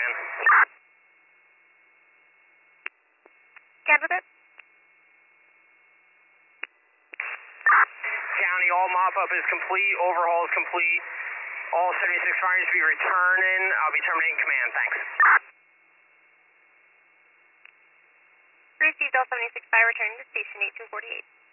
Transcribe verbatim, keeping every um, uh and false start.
command. Canada. County, all mop-up is complete, overhaul is complete. All seventy-six fires be returning. I'll be terminating command, thanks. Received all seventy-six fire returning to station eight two forty-eight.